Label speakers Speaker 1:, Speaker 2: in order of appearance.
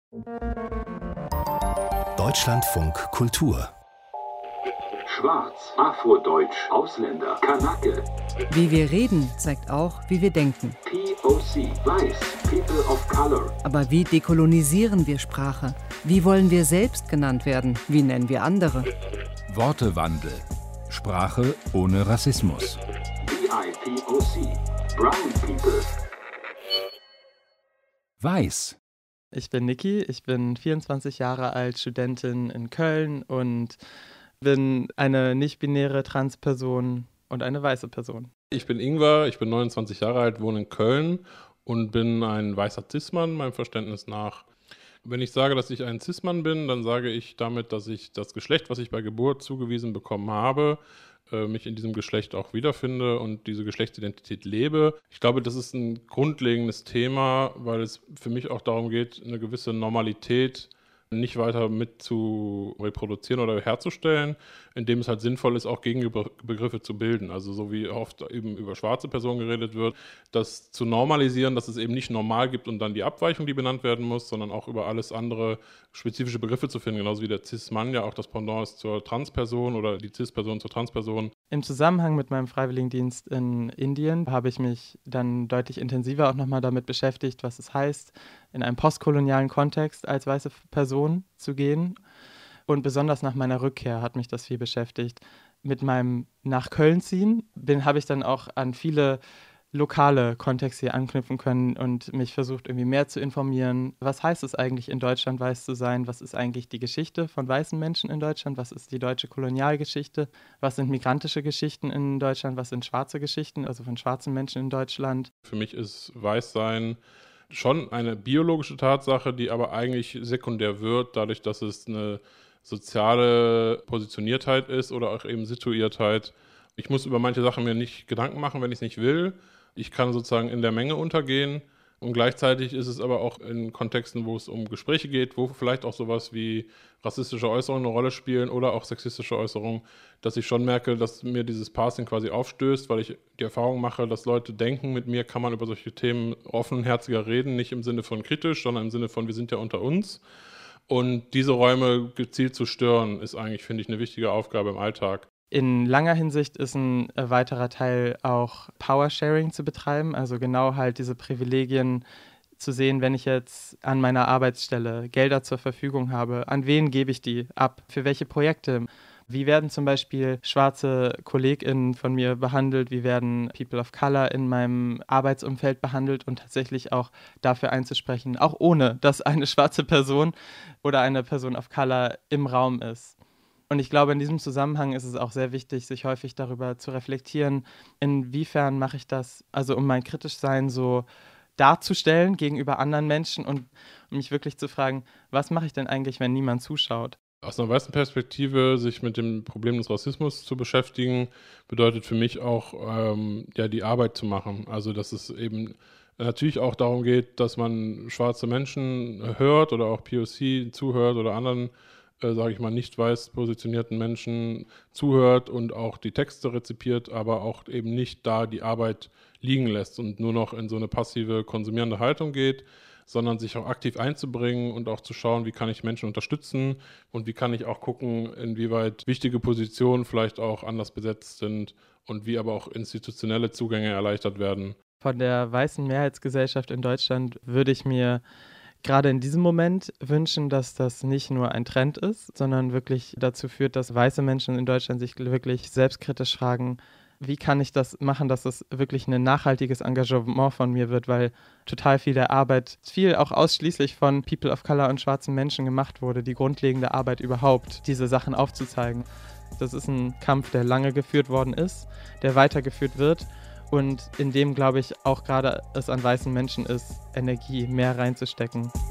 Speaker 1: Deutschlandfunk Kultur.
Speaker 2: Schwarz, Afrodeutsch, Ausländer, Kanake.
Speaker 3: Wie wir reden, zeigt auch, wie wir denken.
Speaker 2: POC, Weiß, People of Color.
Speaker 3: Aber wie dekolonisieren wir Sprache? Wie wollen wir selbst genannt werden? Wie nennen wir andere?
Speaker 1: Wortewandel. Sprache ohne Rassismus.
Speaker 2: BIPOC, Brown People.
Speaker 1: Weiß.
Speaker 4: Ich bin Niki, ich bin 24 Jahre alt, Studentin in Köln und bin eine nicht-binäre Transperson und eine weiße Person.
Speaker 5: Ich bin Ingwer, ich bin 29 Jahre alt, wohne in Köln und bin ein weißer Cis-Mann, meinem Verständnis nach. Wenn ich sage, dass ich ein Cis-Mann bin, dann sage ich damit, dass ich das Geschlecht, was ich bei Geburt zugewiesen bekommen habe, mich in diesem Geschlecht auch wiederfinde und diese Geschlechtsidentität lebe. Ich glaube, das ist ein grundlegendes Thema, weil es für mich auch darum geht, eine gewisse Normalität nicht weiter mit zu reproduzieren oder herzustellen, indem es halt sinnvoll ist, auch Gegenbegriffe zu bilden. Also so wie oft eben über schwarze Personen geredet wird, das zu normalisieren, dass es eben nicht normal gibt und dann die Abweichung, die benannt werden muss, sondern auch über alles andere spezifische Begriffe zu finden, genauso wie der Cis-Mann ja auch das Pendant ist zur Transperson oder die Cis-Person zur Transperson.
Speaker 4: Im Zusammenhang mit meinem Freiwilligendienst in Indien habe ich mich dann deutlich intensiver auch nochmal damit beschäftigt, was es heißt, in einem postkolonialen Kontext als weiße Person zu gehen. Und besonders nach meiner Rückkehr hat mich das viel beschäftigt. Mit meinem nach Köln ziehen habe ich dann auch an viele lokale Kontexte hier anknüpfen können und mich versucht, irgendwie mehr zu informieren. Was heißt es eigentlich, in Deutschland weiß zu sein? Was ist eigentlich die Geschichte von weißen Menschen in Deutschland? Was ist die deutsche Kolonialgeschichte? Was sind migrantische Geschichten in Deutschland? Was sind schwarze Geschichten, also von schwarzen Menschen in Deutschland?
Speaker 5: Für mich ist Weißsein schon eine biologische Tatsache, die aber eigentlich sekundär wird, dadurch, dass es eine soziale Positioniertheit ist oder auch eben Situiertheit. Ich muss über manche Sachen mir nicht Gedanken machen, wenn ich es nicht will. Ich kann sozusagen in der Menge untergehen und gleichzeitig ist es aber auch in Kontexten, wo es um Gespräche geht, wo vielleicht auch sowas wie rassistische Äußerungen eine Rolle spielen oder auch sexistische Äußerungen, dass ich schon merke, dass mir dieses Passing quasi aufstößt, weil ich die Erfahrung mache, dass Leute denken, mit mir kann man über solche Themen offenherziger reden, nicht im Sinne von kritisch, sondern im Sinne von, wir sind ja unter uns. Und diese Räume gezielt zu stören, ist eigentlich, finde ich, eine wichtige Aufgabe im Alltag.
Speaker 4: In langer Hinsicht ist ein weiterer Teil auch Power-Sharing zu betreiben, also genau halt diese Privilegien zu sehen, wenn ich jetzt an meiner Arbeitsstelle Gelder zur Verfügung habe, an wen gebe ich die ab, für welche Projekte? Wie werden zum Beispiel schwarze KollegInnen von mir behandelt? Wie werden People of Color in meinem Arbeitsumfeld behandelt? Und tatsächlich auch dafür einzusprechen, auch ohne, dass eine schwarze Person oder eine Person of Color im Raum ist. Und ich glaube, in diesem Zusammenhang ist es auch sehr wichtig, sich häufig darüber zu reflektieren, inwiefern mache ich das, also um mein Kritischsein so darzustellen gegenüber anderen Menschen und mich wirklich zu fragen, was mache ich denn eigentlich, wenn niemand zuschaut?
Speaker 5: Aus einer weißen Perspektive sich mit dem Problem des Rassismus zu beschäftigen, bedeutet für mich auch, die Arbeit zu machen. Also dass es eben natürlich auch darum geht, dass man schwarze Menschen hört oder auch POC zuhört oder anderen sage ich mal, nicht weiß positionierten Menschen zuhört und auch die Texte rezipiert, aber auch eben nicht da die Arbeit liegen lässt und nur noch in so eine passive, konsumierende Haltung geht, sondern sich auch aktiv einzubringen und auch zu schauen, wie kann ich Menschen unterstützen und wie kann ich auch gucken, inwieweit wichtige Positionen vielleicht auch anders besetzt sind und wie aber auch institutionelle Zugänge erleichtert werden.
Speaker 4: Von der weißen Mehrheitsgesellschaft in Deutschland würde ich mir gerade in diesem Moment wünschen, dass das nicht nur ein Trend ist, sondern wirklich dazu führt, dass weiße Menschen in Deutschland sich wirklich selbstkritisch fragen, wie kann ich das machen, dass das wirklich ein nachhaltiges Engagement von mir wird, weil total viel der Arbeit, viel auch ausschließlich von People of Color und schwarzen Menschen gemacht wurde, die grundlegende Arbeit überhaupt, diese Sachen aufzuzeigen. Das ist ein Kampf, der lange geführt worden ist, der weitergeführt wird. Und in dem, glaube ich, auch gerade es an weißen Menschen ist, Energie mehr reinzustecken.